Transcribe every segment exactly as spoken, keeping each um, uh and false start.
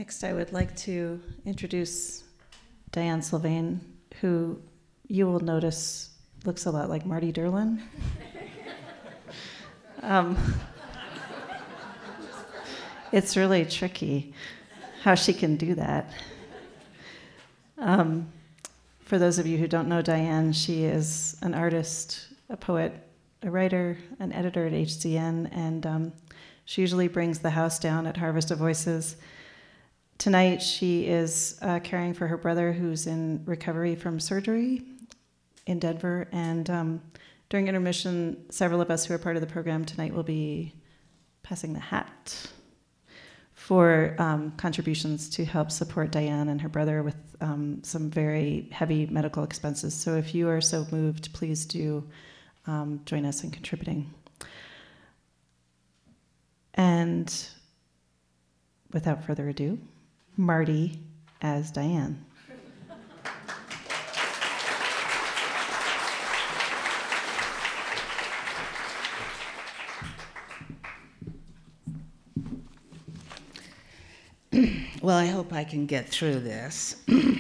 Next, I would like to introduce Diane Sylvain, who you will notice looks a lot like Marty Derlin. um, it's really tricky how she can do that. Um, for those of you who don't know Diane, she is an artist, a poet, a writer, an editor at H C N, and um, she usually brings the house down at Harvest of Voices. Tonight, she is uh, caring for her brother who's in recovery from surgery in Denver, and um, during intermission, several of us who are part of the program tonight will be passing the hat for um, contributions to help support Diane and her brother with um, some very heavy medical expenses. So if you are so moved, please do um, join us in contributing. And without further ado, Marty as Diane. Well, I hope I can get through this.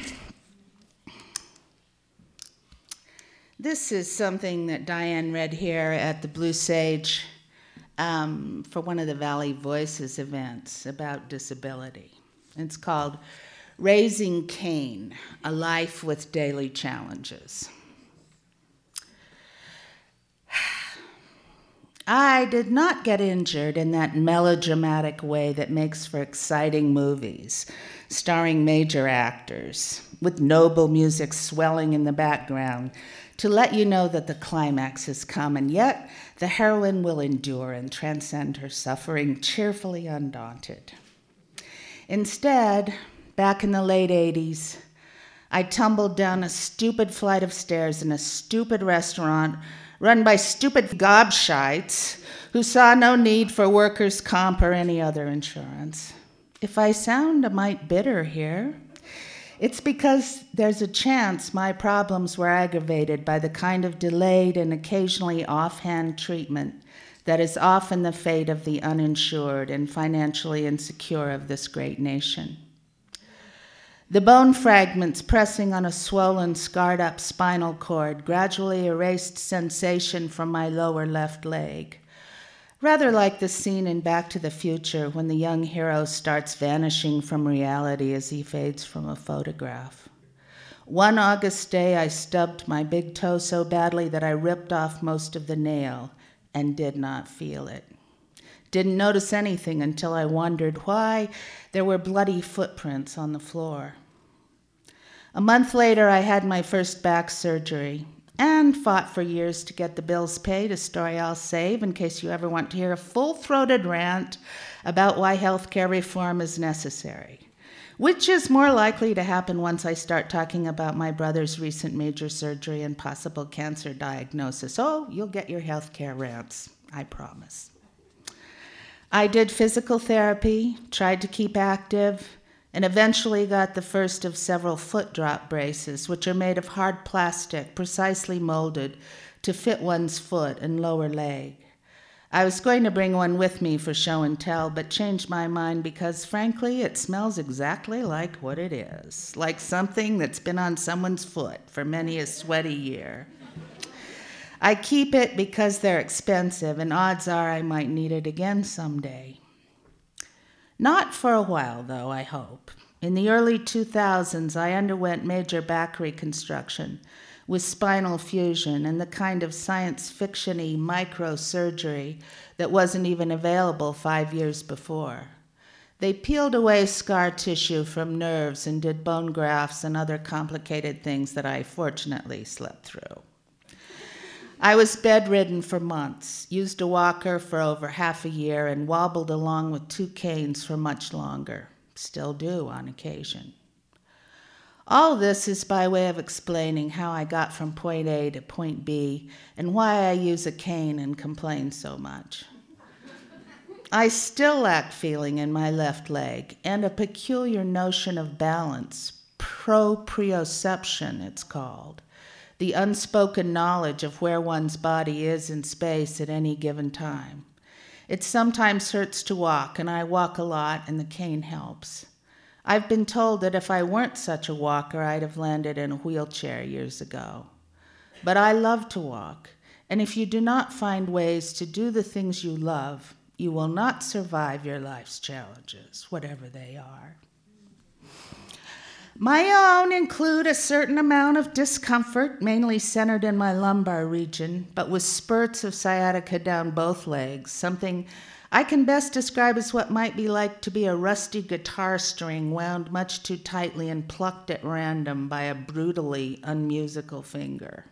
This is something that Diane read here at the Blue Sage um, for one of the Valley Voices events about disability. It's called Raising Cain, A Life with Daily Challenges. I did not get injured in that melodramatic way that makes for exciting movies, starring major actors, with noble music swelling in the background to let you know that the climax has come, and yet the heroine will endure and transcend her suffering, cheerfully undaunted. Instead, back in the late eighties, I tumbled down a stupid flight of stairs in a stupid restaurant run by stupid gobshites who saw no need for workers' comp or any other insurance. If I sound a mite bitter here, it's because there's a chance my problems were aggravated by the kind of delayed and occasionally offhand treatment that is often the fate of the uninsured and financially insecure of this great nation. The bone fragments pressing on a swollen, scarred-up spinal cord gradually erased sensation from my lower left leg, rather like the scene in Back to the Future when the young hero starts vanishing from reality as he fades from a photograph. One August day, I stubbed my big toe so badly that I ripped off most of the nail and did not feel it. Didn't notice anything until I wondered why there were bloody footprints on the floor. A month later, I had my first back surgery and fought for years to get the bills paid, a story I'll save in case you ever want to hear a full-throated rant about why healthcare reform is necessary, which is more likely to happen once I start talking about my brother's recent major surgery and possible cancer diagnosis. Oh, you'll get your healthcare rants, I promise. I did physical therapy, tried to keep active, and eventually got the first of several foot drop braces, which are made of hard plastic, precisely molded to fit one's foot and lower leg. I was going to bring one with me for show and tell, but changed my mind because, frankly, it smells exactly like what it is, like something that's been on someone's foot for many a sweaty year. I keep it because they're expensive, and odds are I might need it again someday. Not for a while, though, I hope. In the early two thousands, I underwent major back reconstruction with spinal fusion and the kind of science fiction-y microsurgery that wasn't even available five years before. They peeled away scar tissue from nerves and did bone grafts and other complicated things that I fortunately slept through. I was bedridden for months, used a walker for over half a year, and wobbled along with two canes for much longer. Still do on occasion. All this is by way of explaining how I got from point A to point B and why I use a cane and complain so much. I still lack feeling in my left leg and a peculiar notion of balance, proprioception it's called. The unspoken knowledge of where one's body is in space at any given time. It sometimes hurts to walk, and I walk a lot, and the cane helps. I've been told that if I weren't such a walker, I'd have landed in a wheelchair years ago. But I love to walk, and if you do not find ways to do the things you love, you will not survive your life's challenges, whatever they are. My own include a certain amount of discomfort, mainly centered in my lumbar region, but with spurts of sciatica down both legs, something I can best describe as what might be like to be a rusty guitar string wound much too tightly and plucked at random by a brutally unmusical finger.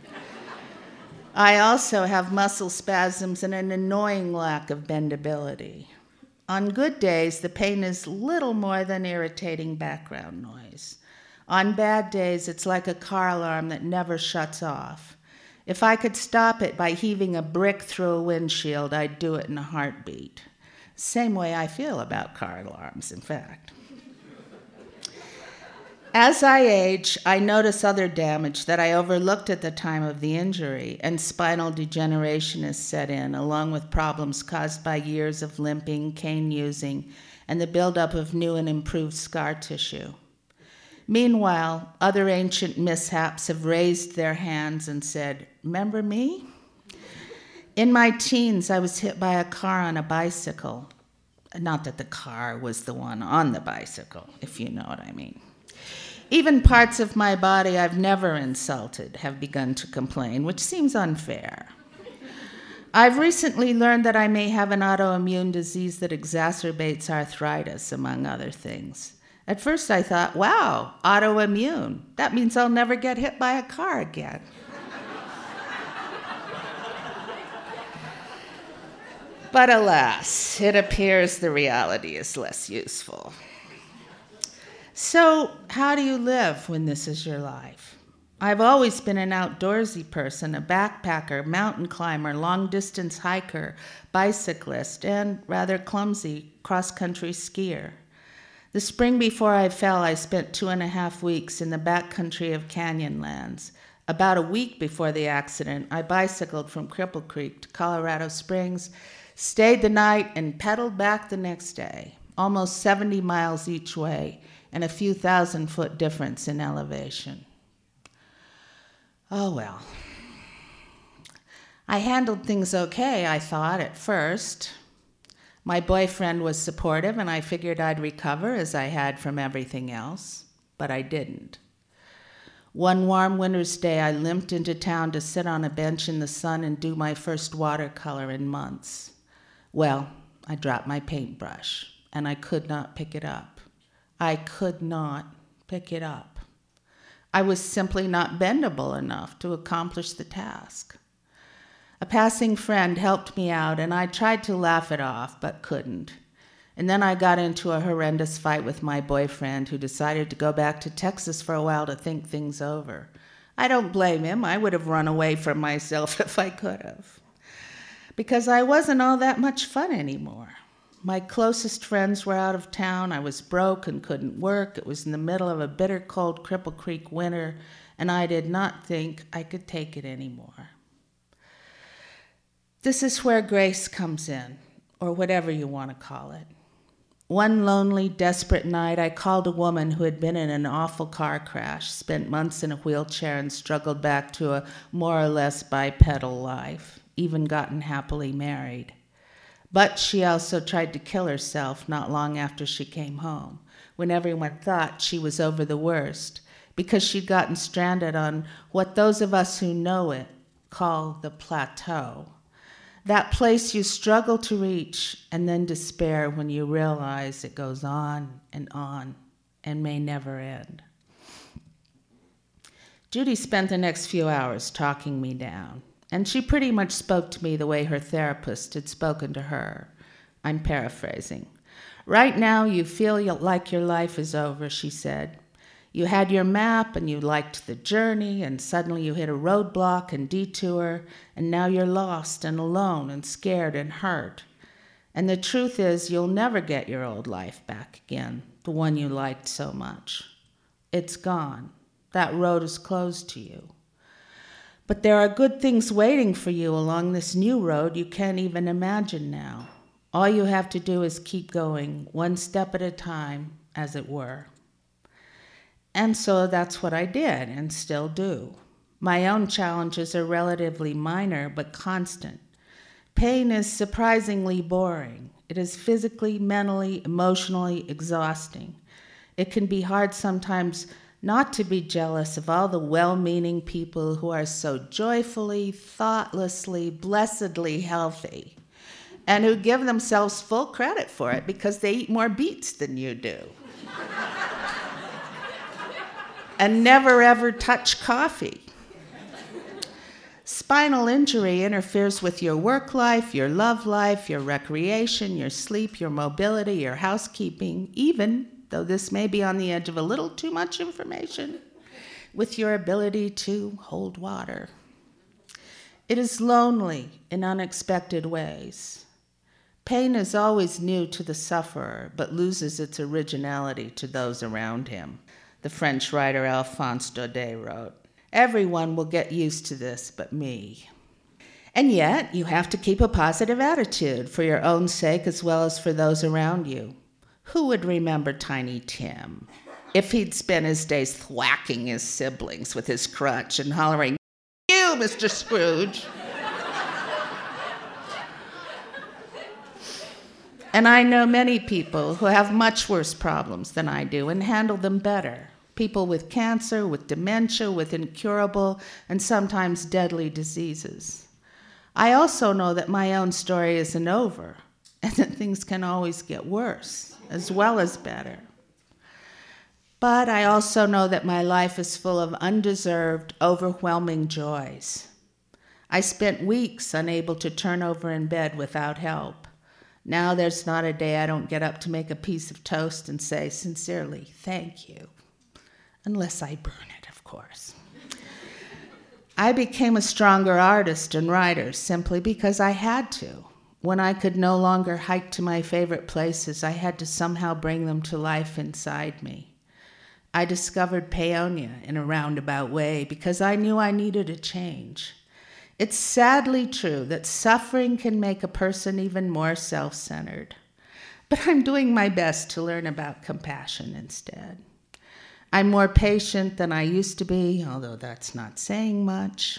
I also have muscle spasms and an annoying lack of bendability. On good days, the pain is little more than irritating background noise. On bad days, it's like a car alarm that never shuts off. If I could stop it by heaving a brick through a windshield, I'd do it in a heartbeat. Same way I feel about car alarms, in fact. As I age, I notice other damage that I overlooked at the time of the injury, and spinal degeneration is set in, along with problems caused by years of limping, cane using, and the buildup of new and improved scar tissue. Meanwhile, other ancient mishaps have raised their hands and said, "Remember me?" In my teens, I was hit by a car on a bicycle. Not that the car was the one on the bicycle, if you know what I mean. Even parts of my body I've never insulted have begun to complain, which seems unfair. I've recently learned that I may have an autoimmune disease that exacerbates arthritis, among other things. At first I thought, wow, autoimmune. That means I'll never get hit by a car again. But alas, it appears the reality is less useful. So, how do you live when this is your life? I've always been an outdoorsy person, a backpacker, mountain climber, long-distance hiker, bicyclist, and rather clumsy cross-country skier. The spring before I fell, I spent two and a half weeks in the backcountry of Canyonlands. About a week before the accident, I bicycled from Cripple Creek to Colorado Springs, stayed the night, and pedaled back the next day, almost seventy miles each way, and a few thousand foot difference in elevation. Oh well. I handled things okay, I thought, at first. My boyfriend was supportive, and I figured I'd recover as I had from everything else, but I didn't. One warm winter's day, I limped into town to sit on a bench in the sun and do my first watercolor in months. Well, I dropped my paintbrush, and I could not pick it up. I could not pick it up. I was simply not bendable enough to accomplish the task. A passing friend helped me out, and I tried to laugh it off, but couldn't. And then I got into a horrendous fight with my boyfriend, who decided to go back to Texas for a while to think things over. I don't blame him. I would have run away from myself if I could have. Because I wasn't all that much fun anymore. My closest friends were out of town. I was broke and couldn't work. It was in the middle of a bitter cold Cripple Creek winter, and I did not think I could take it anymore. This is where grace comes in, or whatever you want to call it. One lonely, desperate night, I called a woman who had been in an awful car crash, spent months in a wheelchair, and struggled back to a more or less bipedal life, even gotten happily married. But she also tried to kill herself not long after she came home, when everyone thought she was over the worst, because she'd gotten stranded on what those of us who know it call the plateau. That place you struggle to reach and then despair when you realize it goes on and on and may never end. Judy spent the next few hours talking me down. And she pretty much spoke to me the way her therapist had spoken to her. I'm paraphrasing. Right now, you feel like your life is over, she said. You had your map, and you liked the journey, and suddenly you hit a roadblock and detour, and now you're lost and alone and scared and hurt. And the truth is, you'll never get your old life back again, the one you liked so much. It's gone. That road is closed to you. But there are good things waiting for you along this new road you can't even imagine now. All you have to do is keep going, one step at a time, as it were. And so that's what I did and still do. My own challenges are relatively minor but constant. Pain is surprisingly boring. It is physically, mentally, emotionally exhausting. It can be hard sometimes not to be jealous of all the well-meaning people who are so joyfully, thoughtlessly, blessedly healthy, and who give themselves full credit for it because they eat more beets than you do. And never ever touch coffee. Spinal injury interferes with your work life, your love life, your recreation, your sleep, your mobility, your housekeeping, even, though this may be on the edge of a little too much information, with your ability to hold water. It is lonely in unexpected ways. Pain is always new to the sufferer, but loses its originality to those around him. The French writer Alphonse Daudet wrote, "Everyone will get used to this but me." And yet, you have to keep a positive attitude for your own sake as well as for those around you. Who would remember Tiny Tim if he'd spent his days thwacking his siblings with his crutch and hollering, "You, Mister Scrooge"? And I know many people who have much worse problems than I do and handle them better. People with cancer, with dementia, with incurable and sometimes deadly diseases. I also know that my own story isn't over and that things can always get worse as well as better. But I also know that my life is full of undeserved, overwhelming joys. I spent weeks unable to turn over in bed without help. Now there's not a day I don't get up to make a piece of toast and say sincerely, "Thank you." Unless I burn it, of course. I became a stronger artist and writer simply because I had to. When I could no longer hike to my favorite places, I had to somehow bring them to life inside me. I discovered Paonia in a roundabout way because I knew I needed a change. It's sadly true that suffering can make a person even more self-centered. But I'm doing my best to learn about compassion instead. I'm more patient than I used to be, although that's not saying much.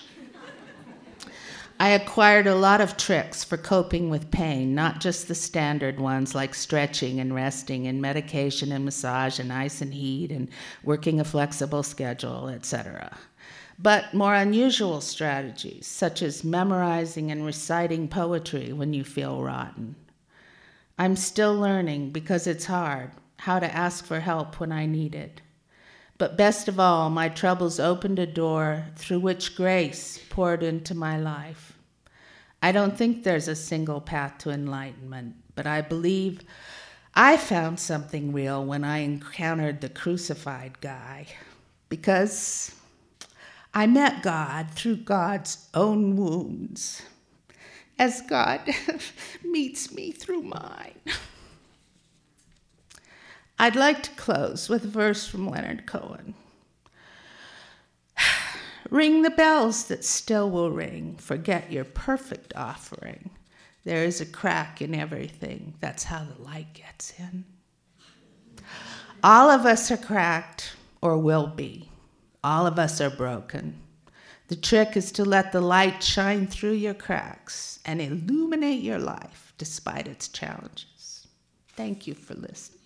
I acquired a lot of tricks for coping with pain, not just the standard ones like stretching and resting and medication and massage and ice and heat and working a flexible schedule, et cetera, but more unusual strategies, such as memorizing and reciting poetry when you feel rotten. I'm still learning, because it's hard, how to ask for help when I need it. But best of all, my troubles opened a door through which grace poured into my life. I don't think there's a single path to enlightenment, but I believe I found something real when I encountered the crucified guy, because I met God through God's own wounds, as God meets me through mine. I'd like to close with a verse from Leonard Cohen. Ring the bells that still will ring, forget your perfect offering. There is a crack in everything, that's how the light gets in. All of us are cracked, or will be. All of us are broken. The trick is to let the light shine through your cracks and illuminate your life despite its challenges. Thank you for listening.